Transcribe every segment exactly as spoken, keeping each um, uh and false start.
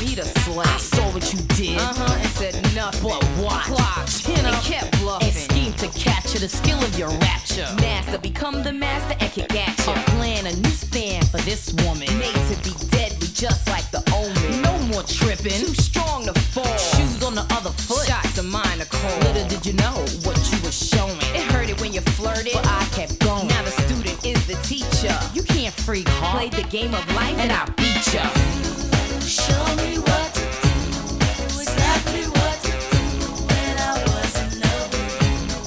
he the slave. I saw what you did. Uh-huh, and said nothing. But what? Clocked, You know, and kept bluffing. and schemed to capture the skill of your rapture. Master, become the master and kick at A ya. plan, a new stand for this woman. Made to be deadly, just like the omen. No more tripping. Too strong to fall. Shoes on the other foot. Shots of mine are cold. Little did you know what you were showing. It hurt it when you flirted, But I kept going. now the student is the teacher. You can't freak hard. Played the game of life and I beat ya. Show me what to do, exactly what to do when I was in love with you.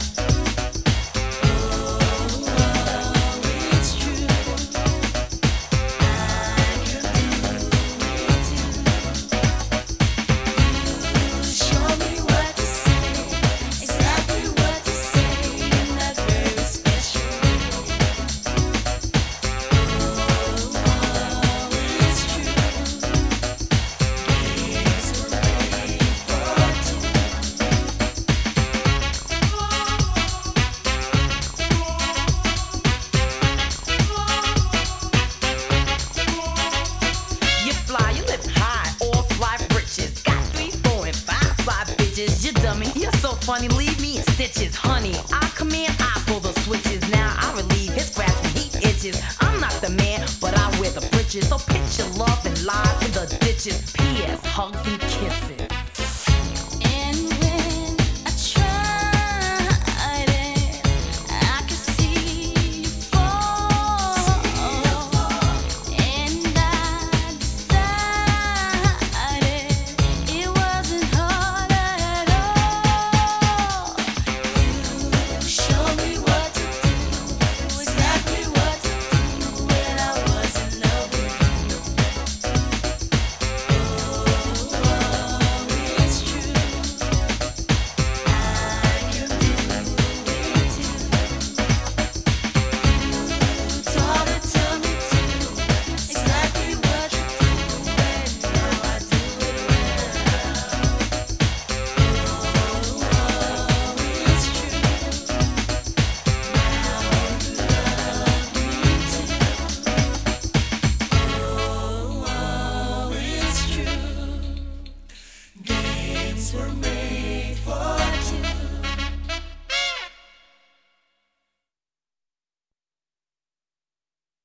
Oh, it's true. I can do it too. You show me what to say, exactly what to say in that very special way. Oh, it's true. You fly, you live high, all fly britches. Got three, four, and five, five bitches. You dummy, you're so funny, leave me in stitches. Honey, I command, I pull the switches. Now I relieve his scratch when he itches. I'm not the man, but I wear the britches. So pitch your love and lie in the ditches. P S. Hugs and kisses.